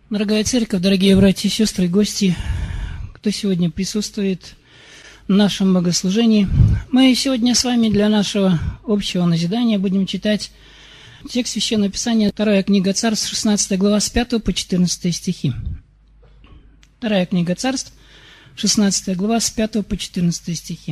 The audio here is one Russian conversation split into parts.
Дорогая церковь, дорогие братья и сестры, и гости, кто сегодня присутствует в нашем богослужении, мы сегодня с вами для нашего общего назидания будем читать текст Священного Писания, 2 книга Царств, 16 глава, с 5 по 14 стихи. 2 книга Царств, 16 глава, с 5 по 14 стихи.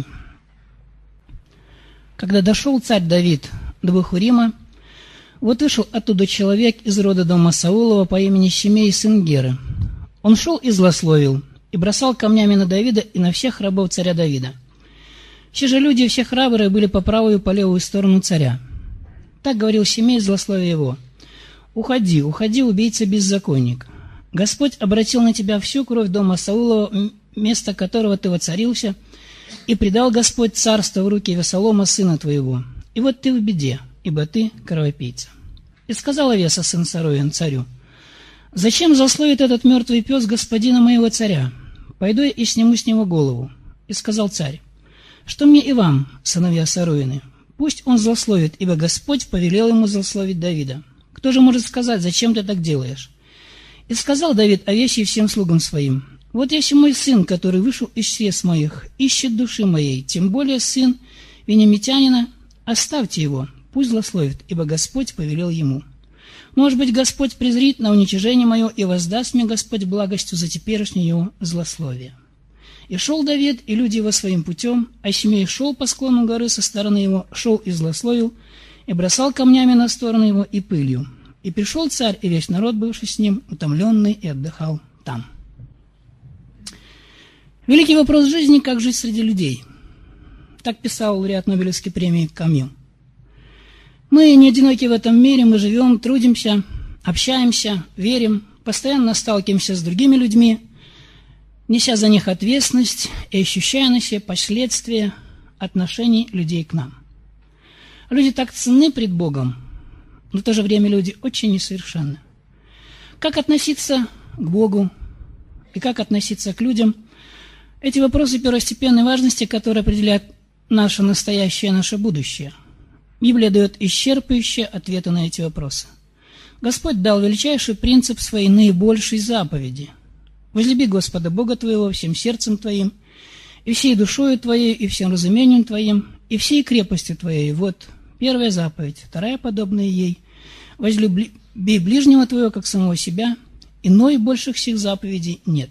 Когда дошел царь Давид до Бахурима, вот вышел оттуда человек из рода дома Саулова по имени Шимей, сын Геры. Он шел и злословил, и бросал камнями на Давида и на всех рабов царя Давида. Все же люди все храбрые были по правую и по левую сторону царя. Так говорил Шимей, злословие его: «Уходи, уходи, убийца-беззаконник. Господь обратил на тебя всю кровь дома Саулова, место которого ты воцарился, и предал Господь царство в руки Авесолома, сына твоего. И вот ты в беде, ибо ты кровопийца». И сказал Авеса, сын Саруин, царю: «Зачем злословит этот мертвый пес господина моего царя? Пойду я и сниму с него голову». И сказал царь: «Что мне и вам, сыновья Саруины? Пусть он злословит, ибо Господь повелел ему злословить Давида. Кто же может сказать, зачем ты так делаешь?» И сказал Давид Авесе и всем слугам своим: «Вот есть мой сын, который вышел из чресл моих, ищет души моей, тем более сын венемитянина. Оставьте его, пусть злословит, ибо Господь повелел ему. Может быть, Господь презрит на уничижение мое, и воздаст мне Господь благостью за теперешнее его злословие». И шел Давид, и люди его своим путем, а Шимей шел по склону горы со стороны его, шел и злословил, и бросал камнями на сторону его и пылью. И пришел царь, и весь народ, бывший с ним, утомленный, и отдыхал там. Великий вопрос жизни: как жить среди людей? Так писал лауреат Нобелевской премии Камю. Мы не одиноки в этом мире, мы живем, трудимся, общаемся, верим, постоянно сталкиваемся с другими людьми, неся за них ответственность и ощущая на себе последствия отношений людей к нам. Люди так ценны пред Богом, но в то же время люди очень несовершенны. Как относиться к Богу и как относиться к людям – эти вопросы первостепенной важности, которые определяют наше настоящее и наше будущее. Библия дает исчерпывающие ответы на эти вопросы. Господь дал величайший принцип своей наибольшей заповеди: «Возлюби Господа Бога твоего всем сердцем твоим, и всей душою твоей, и всем разумением твоим, и всей крепостью твоей». Вот первая заповедь. Вторая, подобная ей: «Возлюби ближнего твоего, как самого себя». Иной больших всех заповедей нет.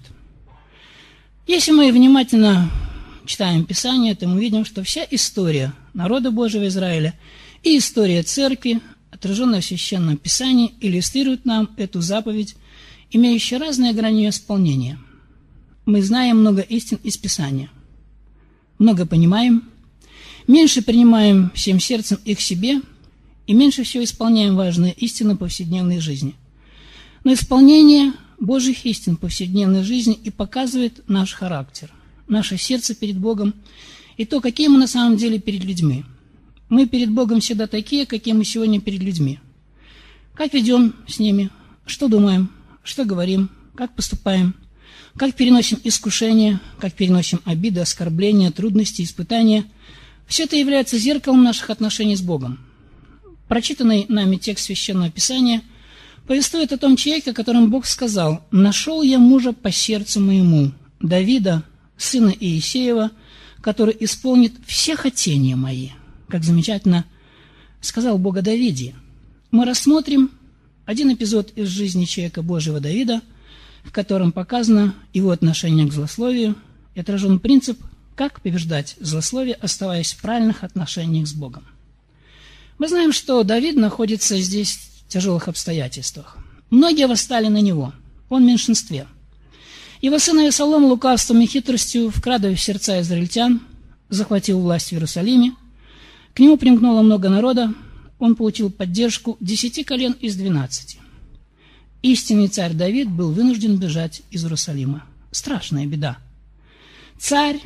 Если мы внимательно читаем Писание, то мы видим, что вся история народа Божьего Израиля и история церкви, отраженная в Священном Писании, иллюстрирует нам эту заповедь, имеющую разные грани ее исполнения. Мы знаем много истин из Писания, много понимаем, меньше принимаем всем сердцем их себе и меньше всего исполняем важные истины повседневной жизни. Но исполнение Божьих истин в повседневной жизни и показывает наш характер, наше сердце перед Богом и то, какие мы на самом деле перед людьми. Мы перед Богом всегда такие, какие мы сегодня перед людьми. Как ведем с ними, что думаем, что говорим, как поступаем, как переносим искушения, как переносим обиды, оскорбления, трудности, испытания. Все это является зеркалом наших отношений с Богом. Прочитанный нами текст Священного Писания повествует о том человеке, о котором Бог сказал: «Нашел я мужа по сердцу моему, Давида, сына Иисеева, который исполнит все хотения мои». Как замечательно сказал Бог о Давиде. Мы рассмотрим один эпизод из жизни человека Божьего Давида, в котором показано его отношение к злословию и отражен принцип, как побеждать злословие, оставаясь в правильных отношениях с Богом. Мы знаем, что Давид находится здесь в тяжелых обстоятельствах. Многие восстали на него, он в меньшинстве. Его сын Авесолом лукавством и хитростью, вкрадывая в сердца израильтян, захватил власть в Иерусалиме. К нему примкнуло много народа, он получил поддержку 10 колен из 12. Истинный царь Давид был вынужден бежать из Иерусалима. Страшная беда. Царь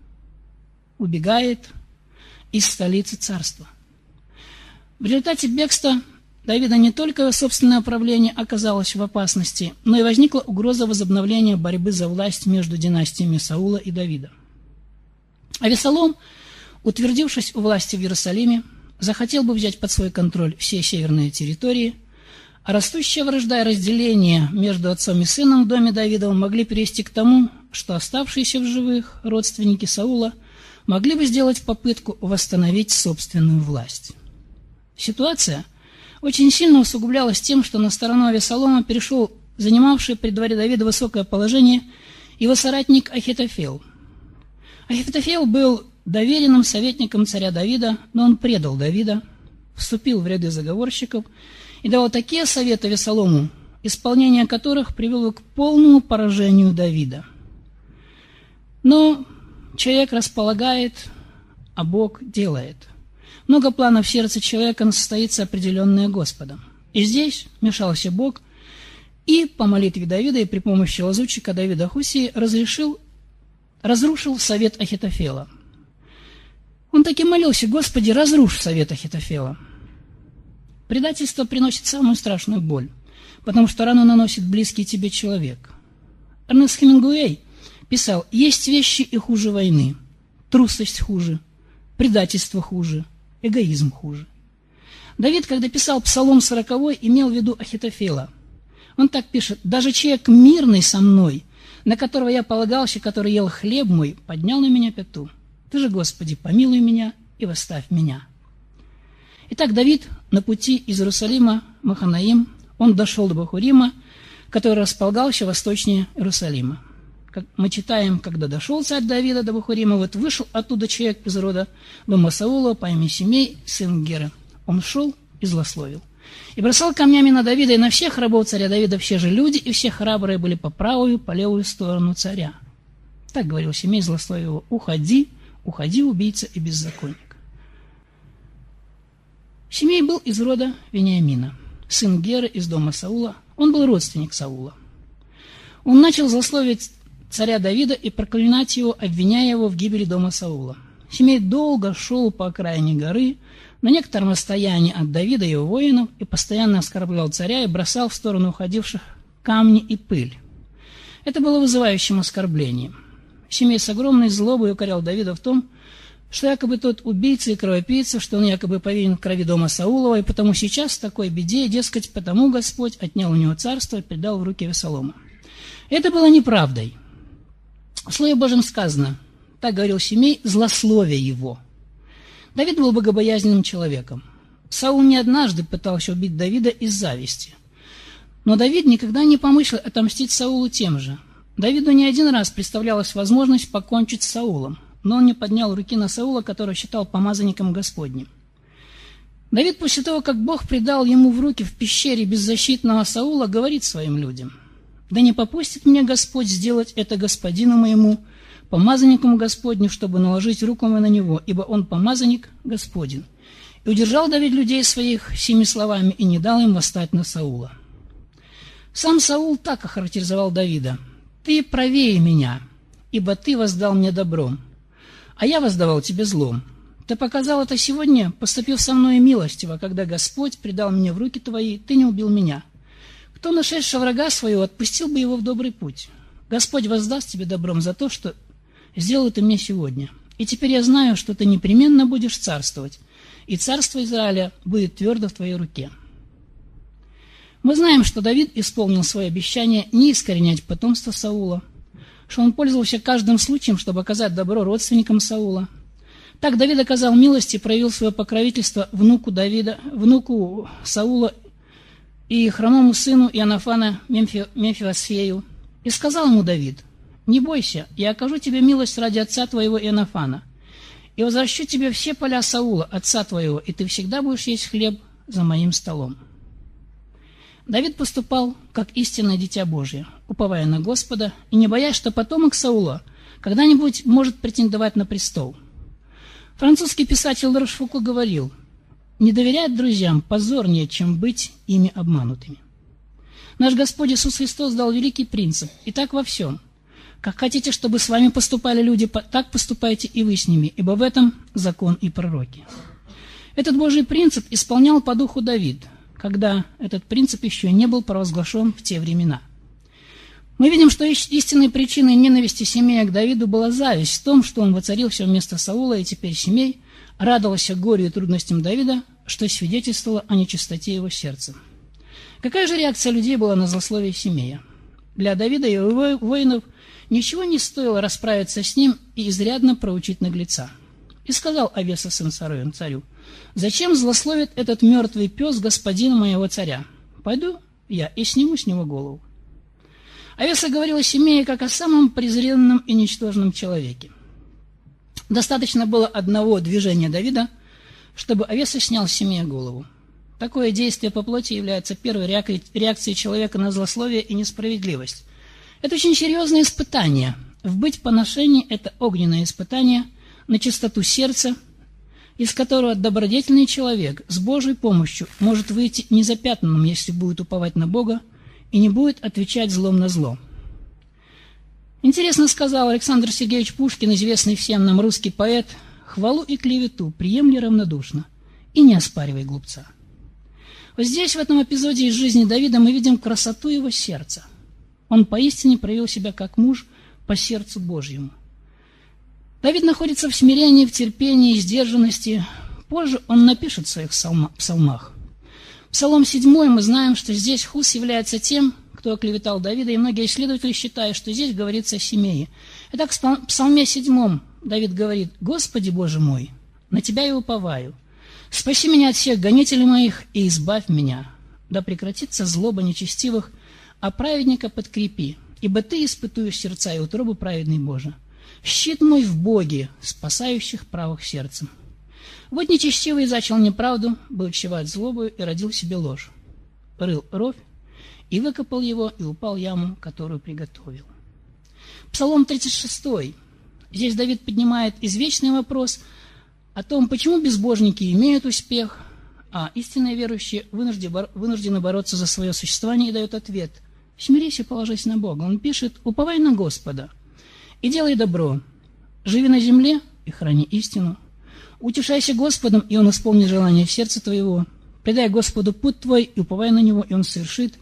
убегает из столицы царства. В результате бегства Давида не только его собственное правление оказалось в опасности, но и возникла угроза возобновления борьбы за власть между династиями Саула и Давида. Авесолом, утвердившись у власти в Иерусалиме, захотел бы взять под свой контроль все северные территории, А растущая вражда и разделение между отцом и сыном в доме Давидовом могли привести к тому, что оставшиеся в живых родственники Саула могли бы сделать попытку восстановить собственную власть. Ситуация очень сильно усугублялась тем, что на сторону Авессалома перешел занимавший при дворе Давида высокое положение его соратник Ахитофел. Ахитофел был доверенным советником царя Давида, но он предал Давида, вступил в ряды заговорщиков и давал такие советы Авессалому, исполнение которых привело к полному поражению Давида. Но человек располагает, а Бог делает. Много планов в сердце человека состоится определенное Господом. И здесь вмешался Бог и по молитве Давида и при помощи лазутчика Давида Хусии разрушил совет Ахитофела. Он таки молился: «Господи, разрушь совет Ахитофела». Предательство приносит самую страшную боль, потому что рану наносит близкий тебе человек. Эрнест Хемингуэй писал: «Есть вещи и хуже войны. Трусость хуже, предательство хуже, эгоизм хуже». Давид, когда писал Псалом 40, имел в виду Ахитофела. Он так пишет: «Даже человек мирный со мной, на которого я полагался, который ел хлеб мой, поднял на меня пяту. Ты же, Господи, помилуй меня и восставь меня». Итак, Давид на пути из Иерусалима в Маханаим, он дошел до Бахурима, который располагался восточнее Иерусалима. Как мы читаем: «Когда дошел царь Давида до Бахурима, вот вышел оттуда человек из рода дома Саула по имени Семей, сын Геры. Он шел и злословил. И бросал камнями на Давида и на всех рабов царя Давида. Все же люди и все храбрые были по правую, по левую сторону царя». Так говорил Семей, злословил его: «Уходи, уходи, убийца и беззаконник». Семей был из рода Вениамина, сын Геры из дома Саула. Он был родственник Саула. Он начал злословить царя Давида и проклинать его, обвиняя его в гибели дома Саула. Семей долго шел по окраине горы, на некотором расстоянии от Давида и его воинов, и постоянно оскорблял царя и бросал в сторону уходивших камни и пыль. Это было вызывающим оскорблением. Семей с огромной злобой укорял Давида в том, что якобы тот убийца и кровопийца, что он якобы повинен в крови дома Саулова, и потому сейчас в такой беде, дескать, потому Господь отнял у него царство и предал в руки Авессалома. Это было неправдой. В Слове Божьем сказано, так говорил Семей, злословя его. Давид был богобоязненным человеком. Саул не однажды пытался убить Давида из зависти. Но Давид никогда не помыслил отомстить Саулу тем же. Давиду не один раз представлялась возможность покончить с Саулом, но он не поднял руки на Саула, которого считал помазанником Господним. Давид после того, как Бог предал ему в руки в пещере беззащитного Саула, говорит своим людям: «Да не попустит мне Господь сделать это господину моему, помазанником Господню, чтобы наложить руку мою на него, ибо он помазанник Господень». И удержал Давид людей своих сими словами и не дал им восстать на Саула. Сам Саул так охарактеризовал Давида: «Ты правее меня, ибо ты воздал мне добром, а я воздавал тебе злом. Ты показал это сегодня, поступив со мной милостиво, когда Господь предал меня в руки твои, ты не убил меня. Кто, нашедший врага своего, отпустил бы его в добрый путь? Господь воздаст тебе добром за то, что сделал ты мне сегодня. И теперь я знаю, что ты непременно будешь царствовать, и царство Израиля будет твердо в твоей руке». Мы знаем, что Давид исполнил свое обещание не искоренять потомство Саула, что он пользовался каждым случаем, чтобы оказать добро родственникам Саула. Так Давид оказал милость и проявил свое покровительство внуку Саула и хромому сыну Иоаннафана Мемфивосфею. И сказал ему Давид: «Не бойся, я окажу тебе милость ради отца твоего Иоаннафана, и возвращу тебе все поля Саула, отца твоего, и ты всегда будешь есть хлеб за моим столом». Давид поступал как истинное дитя Божье, уповая на Господа и не боясь, что потомок Саула когда-нибудь может претендовать на престол. Французский писатель Ларошфуко говорил: «Не доверять друзьям позорнее, чем быть ими обманутыми». Наш Господь Иисус Христос дал великий принцип, и так во всем. Как хотите, чтобы с вами поступали люди, так поступайте и вы с ними, ибо в этом закон и пророки. Этот Божий принцип исполнял по духу Давид, когда этот принцип еще не был провозглашен в те времена. Мы видим, что истинной причиной ненависти Семея к Давиду была зависть в том, что он воцарился вместо Саула, и теперь Семей радовался горю и трудностям Давида, что свидетельствовало о нечистоте его сердца. Какая же реакция людей была на злословие Симея? Для Давида и его воинов ничего не стоило расправиться с ним и изрядно проучить наглеца. И сказал Авеса сын Сароин царю: «Зачем злословит этот мертвый пес господина моего царя? Пойду я и сниму с него голову». Авеса говорил о Симее как о самом презренном и ничтожном человеке. Достаточно было одного движения Давида, чтобы Авеса снял с Симея голову. Такое действие по плоти является первой реакцией человека на злословие и несправедливость. Это очень серьезное испытание. Вбыть поношение – это огненное испытание на чистоту сердца, из которого добродетельный человек с Божьей помощью может выйти незапятнанным, если будет уповать на Бога и не будет отвечать злом на зло. Интересно сказал Александр Сергеевич Пушкин, известный всем нам русский поэт: «Хвалу и клевету приемли равнодушно и не оспаривай глупца». Вот здесь, в этом эпизоде из жизни Давида, мы видим красоту его сердца. Он поистине проявил себя как муж по сердцу Божьему. Давид находится в смирении, в терпении и сдержанности. Позже он напишет в своих псалмах. Псалом 7 мы знаем, что здесь Хус является тем, кто оклеветал Давида, и многие исследователи считают, что здесь говорится о Симее. Итак, в псалме 7 Давид говорит: «Господи Боже мой, на Тебя я уповаю. Спаси меня от всех гонителей моих и избавь меня. Да прекратится злоба нечестивых, а праведника подкрепи, ибо Ты испытуешь сердца и утробу праведный Боже. Щит мой в Боге, спасающих правых сердцем. Вот нечестивый зачал неправду, был чреват злобою и родил себе ложь. Рыл ровь и выкопал его, и упал в яму, которую приготовил». Псалом 36. Здесь Давид поднимает извечный вопрос о том, почему безбожники имеют успех, а истинные верующие вынуждены бороться за свое существование, и дает ответ: «Смирись и положись на Бога». Он пишет: «Уповай на Господа и делай добро, живи на земле и храни истину. Утешайся Господом, и Он исполнит желание в сердце твоего. Предай Господу путь твой, и уповай на Него, и Он совершит.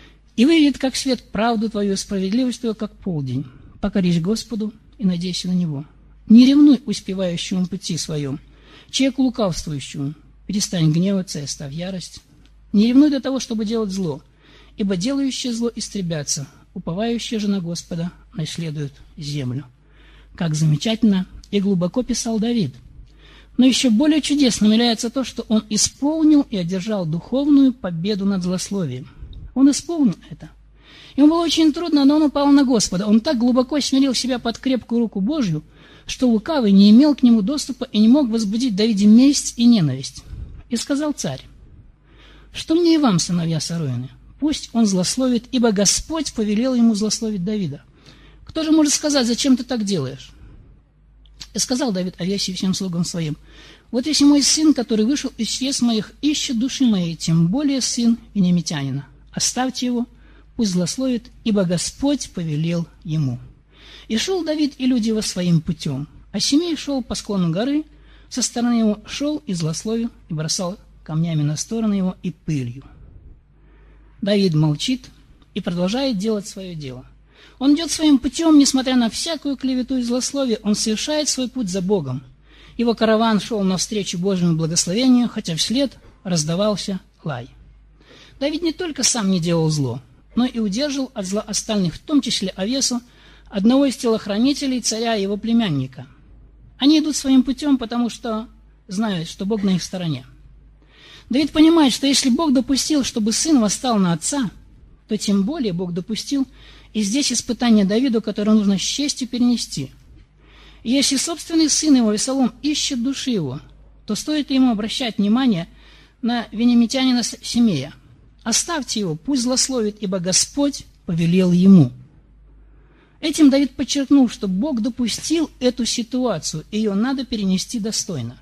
И выведет, как свет, правду твою, справедливость твою, как полдень. Покорись Господу и надейся на Него. Не ревнуй успевающему пути своем, человеку лукавствующему. Перестань гневаться и оставь ярость. Не ревнуй до того, чтобы делать зло, ибо делающие зло истребятся, уповающие же на Господа наследуют землю». Как замечательно и глубоко писал Давид. Но еще более чудесным является то, что он исполнил и одержал духовную победу над злословием. Он исполнил это. Ему было очень трудно, но он упал на Господа. Он так глубоко смирил себя под крепкую руку Божью, что лукавый не имел к нему доступа и не мог возбудить в Давиде месть и ненависть. И сказал царь: «Что мне и вам, сыновья Сароины? Пусть он злословит, ибо Господь повелел ему злословить Давида. Кто же может сказать, зачем ты так делаешь?» И сказал Давид Авесе и всем слугам своим: «Вот если мой сын, который вышел из чресл моих, ищет души моей, тем более сын вениамитянина. Оставьте его, пусть злословит, ибо Господь повелел ему». И шел Давид и люди его своим путем, а Симей шел по склону горы, со стороны его шел и злословил, и бросал камнями на стороны его и пылью. Давид молчит и продолжает делать свое дело. Он идет своим путем, несмотря на всякую клевету и злословие, он совершает свой путь за Богом. Его караван шел навстречу Божьему благословению, хотя вслед раздавался лай. Давид не только сам не делал зло, но и удерживал от зла остальных, в том числе Авесу, одного из телохранителей царя и его племянника. Они идут своим путем, потому что знают, что Бог на их стороне. Давид понимает, что если Бог допустил, чтобы сын восстал на отца, то тем более Бог допустил и здесь испытание Давиду, которое нужно с честью перенести. И если собственный сын его, Авесолом, ищет души его, то стоит ли ему обращать внимание на вениамитянина Симея? Оставьте его, пусть злословит, ибо Господь повелел ему. Этим Давид подчеркнул, что Бог допустил эту ситуацию, и ее надо перенести достойно.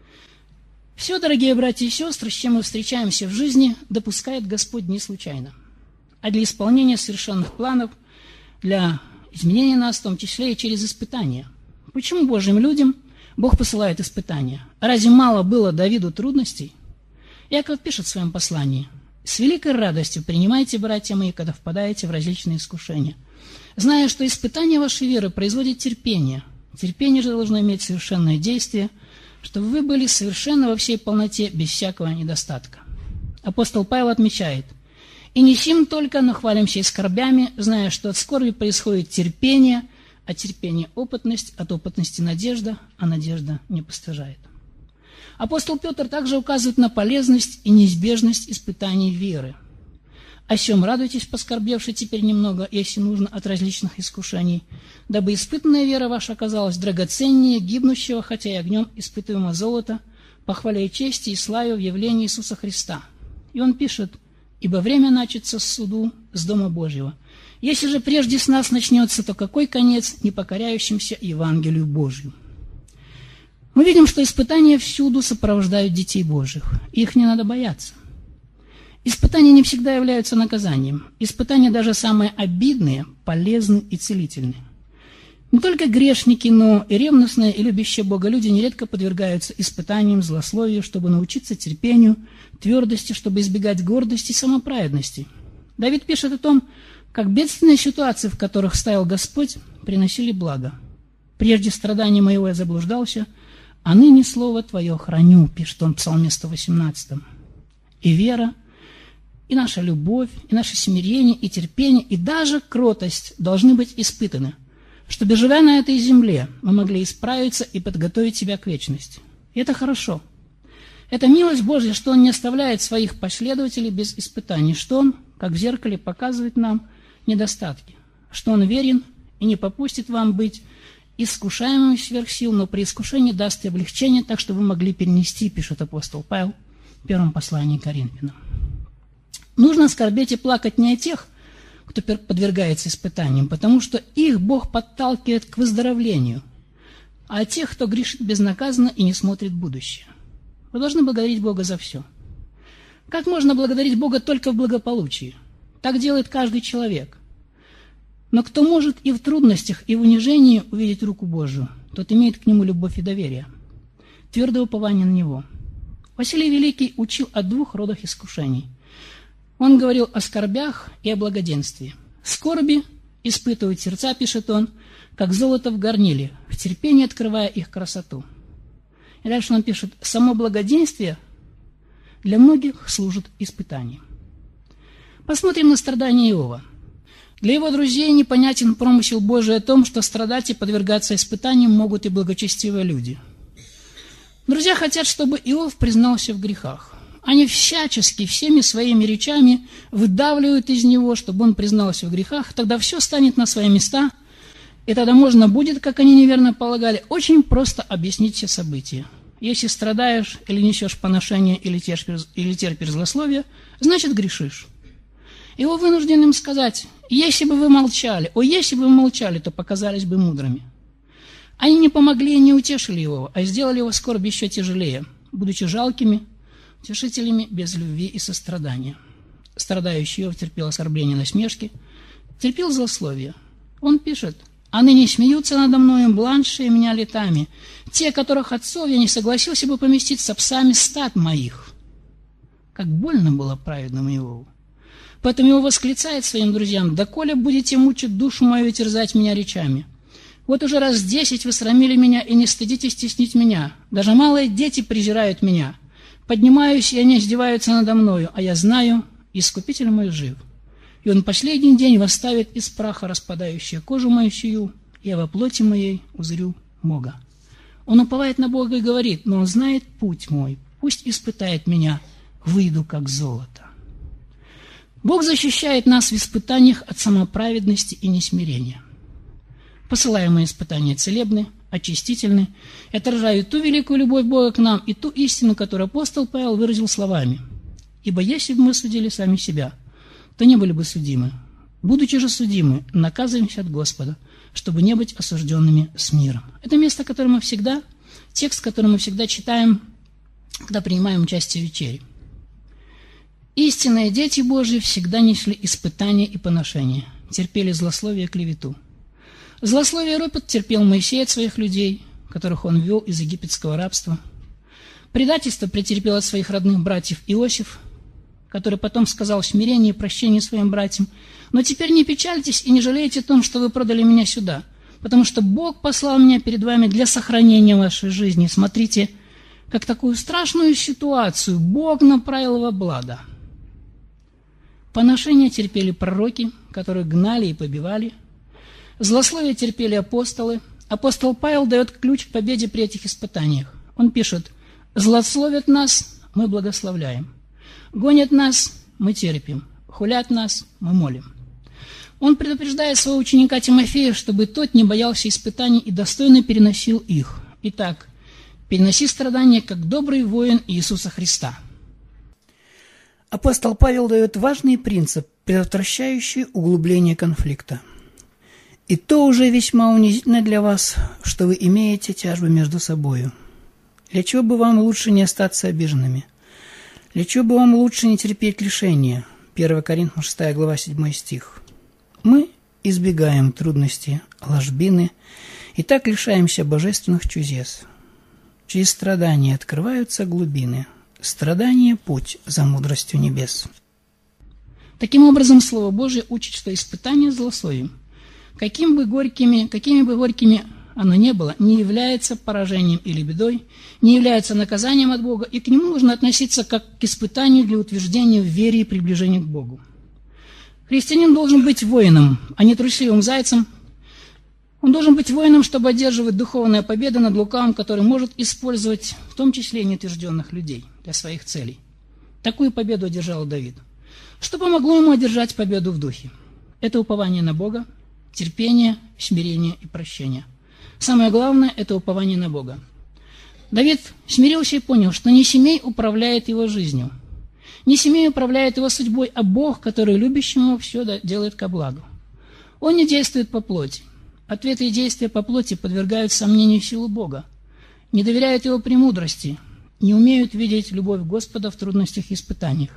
Все, дорогие братья и сестры, с чем мы встречаемся в жизни, допускает Господь не случайно, а для исполнения совершенных планов, для изменения нас, в том числе и через испытания. Почему Божьим людям Бог посылает испытания? Разве мало было Давиду трудностей? Иаков пишет в своем послании: «С великой радостью принимайте, братья мои, когда впадаете в различные искушения, зная, что испытание вашей веры производит терпение. Терпение же должно иметь совершенное действие, чтобы вы были совершенны во всей полноте, без всякого недостатка». Апостол Павел отмечает: И не сим только, но хвалимся и скорбями, зная, что от скорби происходит терпение, от терпения опытность, от опытности надежда, а надежда не постыжает. Апостол Петр также указывает на полезность и неизбежность испытаний веры. О сем радуйтесь, поскорбевши теперь немного, если нужно, от различных искушений, дабы испытанная вера ваша оказалась драгоценнее гибнущего, хотя и огнем испытываемого золота, похваля и чести и славе в явлении Иисуса Христа. И он пишет: «Ибо время начаться с суду с Дома Божьего. Если же прежде с нас начнется, то какой конец непокоряющимся Евангелию Божию?» Мы видим, что испытания всюду сопровождают детей Божьих, и их не надо бояться. Испытания не всегда являются наказанием. Испытания, даже самые обидные, полезны и целительны. Не только грешники, но и ревностные и любящие Бога люди нередко подвергаются испытаниям, злословию, чтобы научиться терпению, твердости, чтобы избегать гордости и самоправедности. Давид пишет о том, как бедственные ситуации, в которых ставил Господь, приносили благо. «Прежде страдания моего я заблуждался, а ныне слово Твое храню», пишет он в Псалме 118. И вера, и наша любовь, и наше смирение, и терпение, и даже кротость должны быть испытаны, чтобы, живя на этой земле, мы могли исправиться и подготовить себя к вечности. И это хорошо. Это милость Божья, что Он не оставляет своих последователей без испытаний, что Он, как в зеркале, показывает нам недостатки, что Он верен и не попустит вам быть искушаемым сверх сил, но при искушении даст и облегчение, так что вы могли перенести, пишет апостол Павел в первом послании к Коринфянам. Нужно скорбеть и плакать не о тех, кто подвергается испытаниям, потому что их Бог подталкивает к выздоровлению, а о тех, кто грешит безнаказанно и не смотрит в будущее. Вы должны благодарить Бога за все. Как можно благодарить Бога только в благополучии? Так делает каждый человек. Но кто может и в трудностях, и в унижении увидеть руку Божию, тот имеет к Нему любовь и доверие, твердое упование на Него. Василий Великий учил о двух родах искушений. Он говорил о скорбях и о благоденствии. Скорби испытывают сердца, пишет он, как золото в горниле, в терпении открывая их красоту. И дальше он пишет: само благоденствие для многих служит испытанием. Посмотрим на страдания Иова. Для его друзей непонятен промысел Божий о том, что страдать и подвергаться испытаниям могут и благочестивые люди. Друзья хотят, чтобы Иов признался в грехах. Они всячески, всеми своими речами выдавливают из него, чтобы он признался в грехах, тогда все станет на свои места, и тогда можно будет, как они неверно полагали, очень просто объяснить все события. Если страдаешь или несешь поношение, или терпишь злословие, значит грешишь. Его вынужден им сказать: если бы вы молчали, если бы вы молчали, то показались бы мудрыми. Они не помогли и не утешили его, а сделали его скорбь еще тяжелее, будучи жалкими утешителями без любви и сострадания. Страдающий Иов терпел оскорбления и насмешки, терпел злословие. Он пишет: «А ныне смеются надо мною бланшие меня летами, те, которых отцов я не согласился бы поместить со псами стад моих». Как больно было праведному Иову. Поэтому его восклицает своим друзьям: «Доколе будете мучить душу мою и терзать меня речами? Вот уже раз 10 вы срамили меня и не стыдитесь теснить меня. Даже малые дети презирают меня. Поднимаюсь, и они издеваются надо мною, а я знаю, Искупитель мой жив. И он последний день восставит из праха распадающую кожу мою сию, и я во плоти моей узрю Бога». Он уповает на Бога и говорит: «Но он знает путь мой, пусть испытает меня, выйду как золото». Бог защищает нас в испытаниях от самоправедности и несмирения. Посылаемые испытания целебны, очистительны и отражают ту великую любовь Бога к нам и ту истину, которую апостол Павел выразил словами: «Ибо если бы мы судили сами себя, то не были бы судимы. Будучи же судимы, наказываемся от Господа, чтобы не быть осужденными с миром». Это место, текст, который мы всегда читаем, когда принимаем участие в вечере. Истинные дети Божьи всегда несли испытания и поношения, терпели злословие и клевету. Злословие и ропот терпел Моисей от своих людей, которых он вел из египетского рабства. Предательство претерпел от своих родных братьев Иосиф, который потом сказал в смирении и прощении своим братьям: «Но теперь не печальтесь и не жалейте о том, что вы продали меня сюда, потому что Бог послал меня перед вами для сохранения вашей жизни». Смотрите, как такую страшную ситуацию Бог направил во благо. Поношение терпели пророки, которых гнали и побивали. Злословие терпели апостолы. Апостол Павел дает ключ к победе при этих испытаниях. Он пишет: «Злословят нас, мы благословляем. Гонят нас, мы терпим. Хулят нас, мы молим». Он предупреждает своего ученика Тимофея, чтобы тот не боялся испытаний и достойно переносил их. Итак, переноси страдания, как добрый воин Иисуса Христа. Апостол Павел дает важный принцип, предотвращающий углубление конфликта. «И то уже весьма унизительно для вас, что вы имеете тяжбы между собою. Для чего бы вам лучше не остаться обиженными? Для чего бы вам лучше не терпеть лишения?» 1 Коринфянам 6 глава 7 стих. Мы избегаем трудности, ложбины, и так лишаемся божественных чудес. Через страдания открываются глубины. Страдание – путь за мудростью небес. Таким образом, Слово Божие учит, что испытание злословием, какими бы горькими оно ни было, не является поражением или бедой, не является наказанием от Бога, и к нему нужно относиться как к испытанию для утверждения в вере и приближения к Богу. Христианин должен быть воином, а не трусливым зайцем. Он должен быть воином, чтобы одерживать духовную победу над лукавым, который может использовать в том числе и неутвержденных людей для своих целей. Такую победу одержал Давид. Что помогло ему одержать победу в духе? Это упование на Бога, терпение, смирение и прощение. Самое главное – это упование на Бога. Давид смирился и понял, что не Семей управляет его жизнью, не Семей управляет его судьбой, а Бог, который любящему все делает ко благу. Он не действует по плоти. Ответы и действия по плоти подвергают сомнению силу Бога, не доверяют Его премудрости, не умеют видеть любовь Господа в трудностях и испытаниях.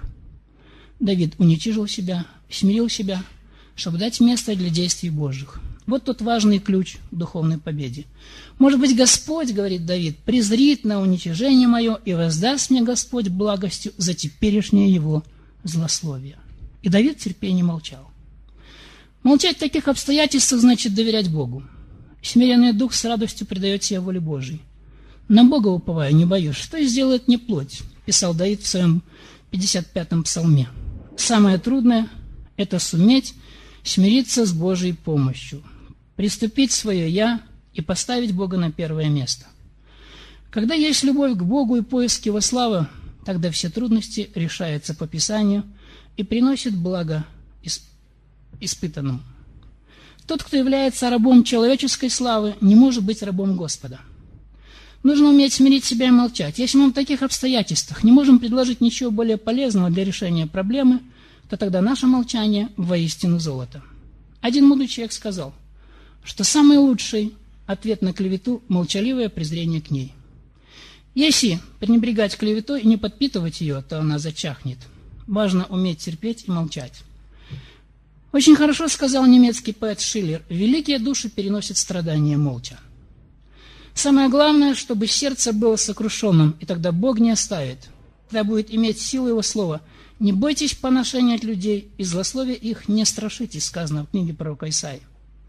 Давид уничижил себя, смирил себя, чтобы дать место для действий Божьих. Вот тот важный ключ к духовной победе. «Может быть, Господь, — говорит Давид, — презрит на уничижение мое, и воздаст мне Господь благостью за теперешнее его злословие». И Давид в терпении молчал. Молчать в таких обстоятельствах значит доверять Богу. Смиренный дух с радостью предает себя воле Божией. «На Бога уповаю, не боюсь, что сделает мне плоть», — писал Давид в своем 55-м псалме. Самое трудное — это суметь смириться с Божьей помощью, приступить свое «я» и поставить Бога на первое место. Когда есть любовь к Богу и поиск Его славы, тогда все трудности решаются по Писанию и приносят благо испытанному. Тот, кто является рабом человеческой славы, не может быть рабом Господа. Нужно уметь смирить себя и молчать. Если мы в таких обстоятельствах не можем предложить ничего более полезного для решения проблемы, то тогда наше молчание воистину золото. Один мудрый человек сказал, что самый лучший ответ на клевету – молчаливое презрение к ней. Если пренебрегать клеветой и не подпитывать ее, то она зачахнет. Важно уметь терпеть и молчать. Очень хорошо сказал немецкий поэт Шиллер: «Великие души переносят страдания молча». Самое главное, чтобы сердце было сокрушенным, и тогда Бог не оставит. Тогда будет иметь силу Его слова. «Не бойтесь поношения от людей, и злословия их не страшитесь», сказано в книге пророка Исаии.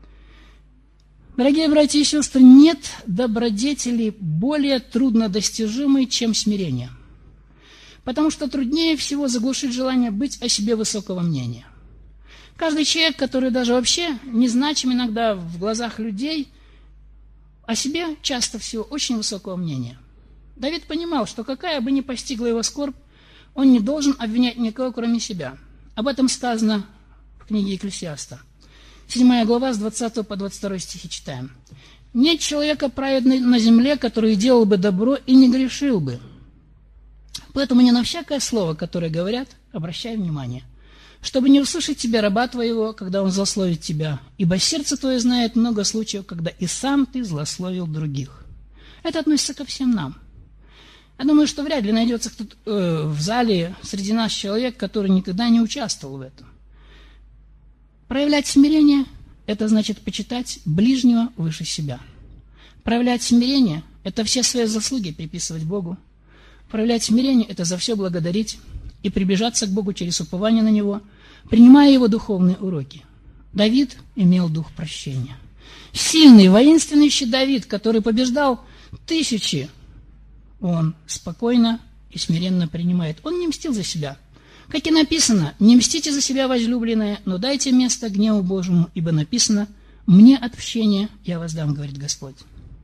Дорогие братья и сестры, нет добродетели более труднодостижимой, чем смирение. Потому что труднее всего заглушить желание быть о себе высокого мнения. Каждый человек, который даже вообще незначим иногда в глазах людей, о себе часто всего очень высокого мнения. Давид понимал, что какая бы ни постигла его скорбь, он не должен обвинять никого, кроме себя. Об этом сказано в книге Екклесиаста. 7 глава с 20 по 22 стихи читаем. «Нет человека праведного на земле, который делал бы добро и не грешил бы. Поэтому не на всякое слово, которое говорят, обращай внимание, чтобы не услышать тебя, раба твоего, когда он злословит тебя, ибо сердце твое знает много случаев, когда и сам ты злословил других». Это относится ко всем нам. Я думаю, что вряд ли найдется кто-то в зале среди нас человек, который никогда не участвовал в этом. Проявлять смирение – это значит почитать ближнего выше себя. Проявлять смирение – это все свои заслуги приписывать Богу. Проявлять смирение – это за все благодарить и приближаться к Богу через упование на Него, принимая Его духовные уроки. Давид имел дух прощения. Сильный, воинственный Давид, который побеждал тысячи, он спокойно и смиренно принимает. Он не мстил за себя. Как и написано: «Не мстите за себя, возлюбленные, но дайте место гневу Божьему, ибо написано: мне отпущение я воздам, говорит Господь».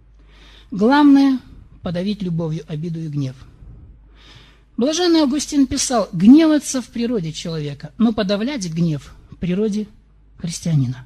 Главное – подавить любовью обиду и гнев. Блаженный Августин писал: «Гневаться в природе человека, но подавлять гнев в природе христианина».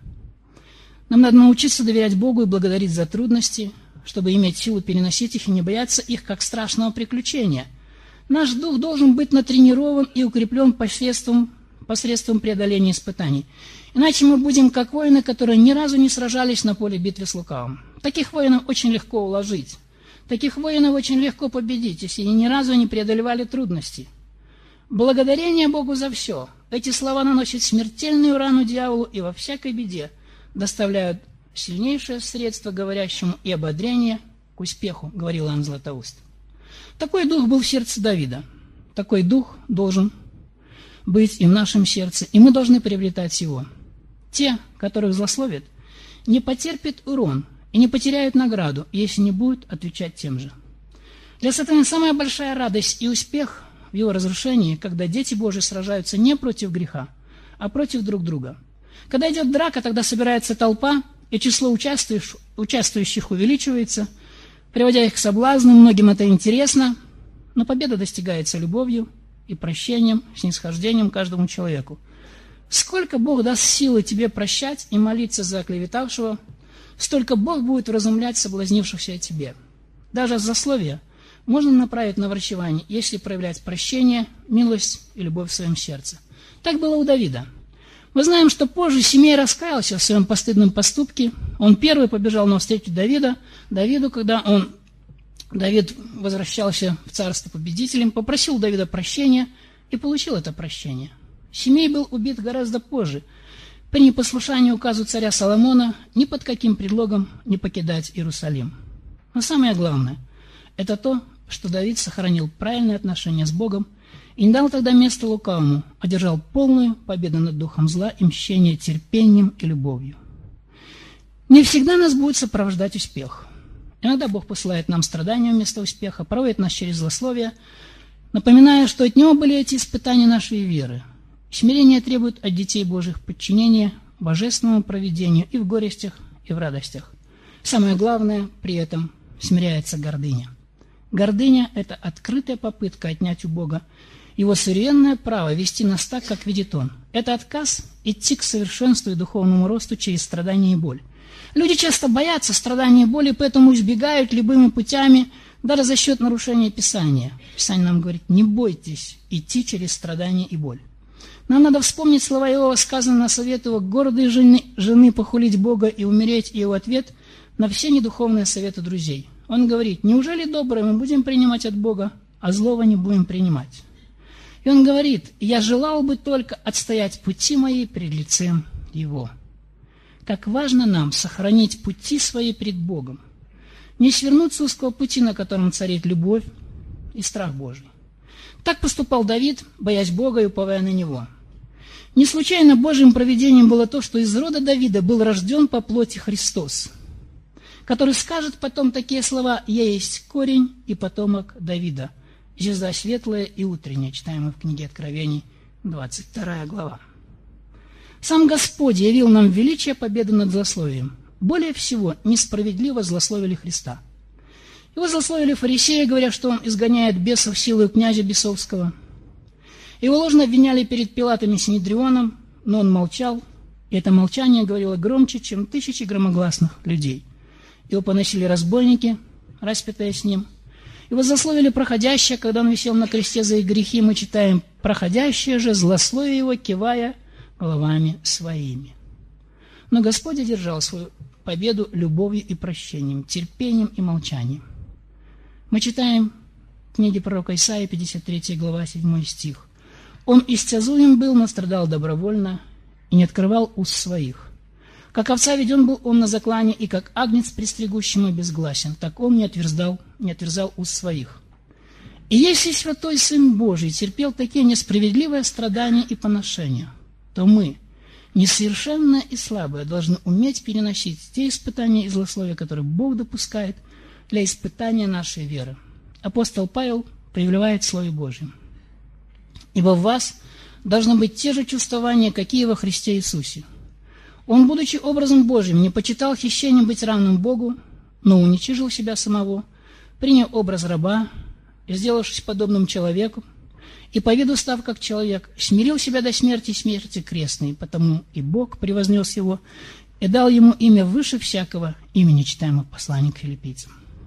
Нам надо научиться доверять Богу и благодарить за трудности, чтобы иметь силу переносить их и не бояться их, как страшного приключения. Наш дух должен быть натренирован и укреплен посредством преодоления испытаний. Иначе мы будем как воины, которые ни разу не сражались на поле битвы с лукавым. Таких воинов очень легко уложить. Таких воинов очень легко победить, если они ни разу не преодолевали трудности. Благодарение Богу за все. Эти слова наносят смертельную рану дьяволу и во всякой беде доставляют сильнейшее средство говорящему и ободрение к успеху, говорил Иоанн Златоуст. Такой дух был в сердце Давида. Такой дух должен быть и в нашем сердце, и мы должны приобретать его. Те, которых злословят, не потерпят урон и не потеряют награду, если не будут отвечать тем же. Для сатаны самая большая радость и успех в его разрушении, когда дети Божьи сражаются не против греха, а против друг друга. Когда идет драка, тогда собирается толпа, и число участвующих увеличивается, приводя их к соблазну. Многим это интересно, но победа достигается любовью и прощением, снисхождением каждому человеку. Сколько Бог даст силы тебе прощать и молиться за оклеветавшего, столько Бог будет вразумлять соблазнившихся о тебе. Даже злословие можно направить на врачевание, если проявлять прощение, милость и любовь в своем сердце. Так было у Давида. Мы знаем, что позже Семей раскаялся в своем постыдном поступке. Он первый побежал навстречу Давиду, когда Давид возвращался в царство победителем, попросил у Давида прощения и получил это прощение. Семей был убит гораздо позже, при непослушании указу царя Соломона ни под каким предлогом не покидать Иерусалим. Но самое главное – это то, что Давид сохранил правильные отношения с Богом и не дал тогда места лукавому, одержал полную победу над духом зла и мщение терпением и любовью. Не всегда нас будет сопровождать успех. Иногда Бог посылает нам страдания вместо успеха, проводит нас через злословие, напоминая, что от Него были эти испытания нашей веры. Смирение требует от детей Божьих подчинения божественному провидению и в горестях, и в радостях. Самое главное, при этом смиряется гордыня. Гордыня – это открытая попытка отнять у Бога Его суверенное право вести нас так, как видит Он. Это отказ идти к совершенству и духовному росту через страдания и боль. Люди часто боятся страданий и боли, поэтому избегают любыми путями, даже за счет нарушения Писания. Писание нам говорит: не бойтесь идти через страдания и боль. Нам надо вспомнить слова Иова, сказанные на совет его гордой жены похулить Бога и умереть, и его ответ на все недуховные советы друзей. Он говорит: неужели доброе мы будем принимать от Бога, а злого не будем принимать? И он говорит: я желал бы только отстоять пути мои пред лицем Его. Как важно нам сохранить пути свои пред Богом, не свернуть с узкого пути, на котором царит любовь и страх Божий. Так поступал Давид, боясь Бога и уповая на Него. Не случайно Божьим провидением было то, что из рода Давида был рожден по плоти Христос, который скажет потом такие слова: «Я есть корень и потомок Давида, звезда светлая и утренняя», читаем мы в книге Откровений, 22 глава. Сам Господь явил нам величие победы над злословием. Более всего несправедливо злословили Христа. Его злословили фарисеи, говоря, что он изгоняет бесов силой князя бесовского. Его ложно обвиняли перед Пилатом и Синедрионом, но он молчал, и это молчание говорило громче, чем тысячи громогласных людей. Его поносили разбойники, распятые с ним. Его злословили проходящие, когда он висел на кресте за их грехи. Мы читаем: проходящие же злословили его, кивая головами своими. Но Господь одержал свою победу любовью и прощением, терпением и молчанием. Мы читаем в книге пророка Исаии, 53 глава, 7 стих. «Он истязуем был, но страдал добровольно, и не открывал уст своих. Как овца веден был он на заклане, и как агнец пристригущему безгласен, так он не отверзал уст своих. И если святой Сын Божий терпел такие несправедливые страдания и поношения, то мы, несовершенные и слабые, должны уметь переносить те испытания и злословия, которые Бог допускает для испытания нашей веры. Апостол Павел проявляет в Слове Божьем: «Ибо в вас должны быть те же чувствования, какие во Христе Иисусе. Он, будучи образом Божьим, не почитал хищением быть равным Богу, но уничижил себя самого, принял образ раба и, сделавшись подобным человеку, и по виду став как человек, смирил себя до смерти крестной, потому и Бог превознес его и дал ему имя выше всякого имени, читаемого в послании к филиппийцам.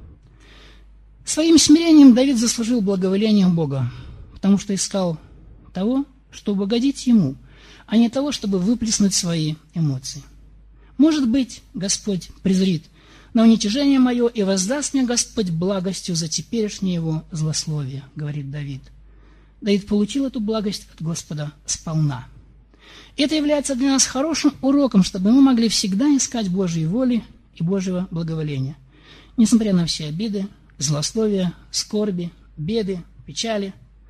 Своим смирением Давид заслужил благоволение Бога, потому что искал того, чтобы угодить ему, а не того, чтобы выплеснуть свои эмоции. Может быть, Господь презрит на уничижение мое и воздаст мне Господь благостью за теперешнее его злословие, говорит Давид. Давид получил эту благость от Господа сполна. Это является для нас хорошим уроком, чтобы мы могли всегда искать Божьей воли и Божьего благоволения, несмотря на все обиды, злословия, скорби, беды, печали.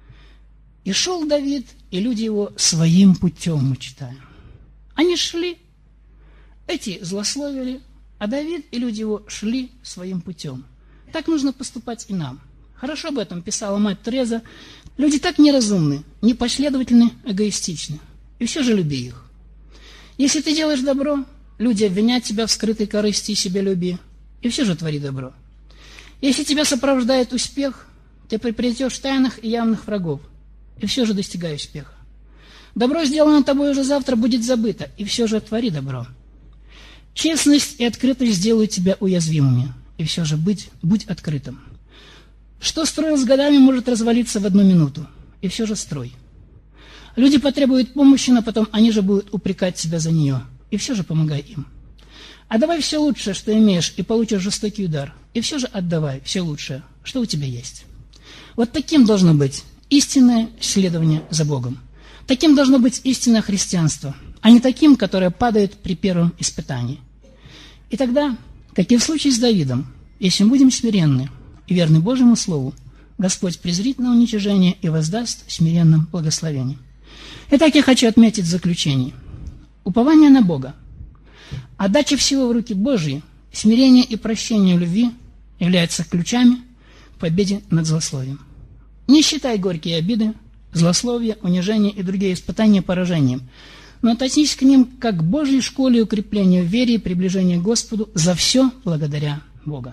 И шел Давид, и люди его своим путем, мы читаем. Они шли, эти злословили, а Давид и люди его шли своим путем. Так нужно поступать и нам. Хорошо об этом писала мать Тереза. Люди так неразумны, непоследовательны, эгоистичны. И все же люби их. Если ты делаешь добро, люди обвинят тебя в скрытой корысти и себялюбии. И все же твори добро. Если тебя сопровождает успех, ты приобретешь тайных и явных врагов. И все же достигай успеха. Добро, сделано тобой, уже завтра будет забыто. И все же твори добро. Честность и открытость сделают тебя уязвимыми. И все же будь открытым. Что строил с годами, может развалиться в одну минуту. И все же строй. Люди потребуют помощи, но потом они же будут упрекать себя за нее. И все же помогай им. Отдавай все лучшее, что имеешь, и получишь жестокий удар. И все же отдавай все лучшее, что у тебя есть. Вот таким должно быть истинное следование за Богом. Таким должно быть истинное христианство, а не таким, которое падает при первом испытании. И тогда, как и в случае с Давидом, если мы будем смиренны и верны Божьему Слову, Господь презрит на уничижение и воздаст смиренным благословением. Итак, я хочу отметить в заключении. Упование на Бога, отдача всего в руки Божьи, смирение и прощение любви являются ключами к победе над злословием. Не считай горькие обиды, злословие, унижение и другие испытания поражением, но относись к ним как к Божьей школе укрепления в вере и приближения к Господу за все благодаря Бога.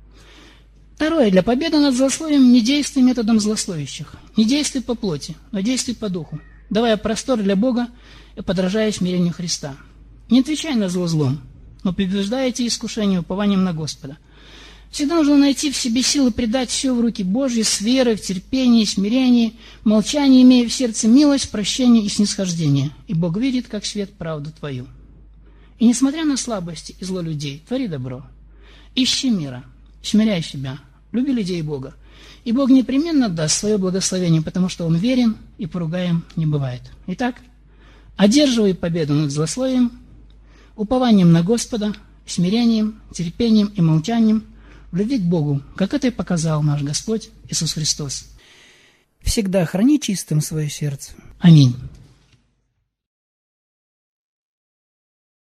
Второе. Для победы над злословием не действуй методом злословящих, не действуй по плоти, но действуй по духу, давая простор для Бога и подражая смирению Христа. Не отвечай на зло злом, но побеждай эти искушения упованием на Господа. Всегда нужно найти в себе силы предать все в руки Божьи с верой, в терпении, смирении, молчании, имея в сердце милость, прощение и снисхождение. И Бог видит, как свет, правду твою. И несмотря на слабости и зло людей, твори добро. Ищи мира, смиряй себя, люби людей Бога. И Бог непременно даст свое благословение, потому что Он верен и поругаем не бывает. Итак, одерживай победу над злословием, упованием на Господа, смирением, терпением и молчанием, в любви к Богу, как это и показал наш Господь Иисус Христос. Всегда храни чистым свое сердце. Аминь.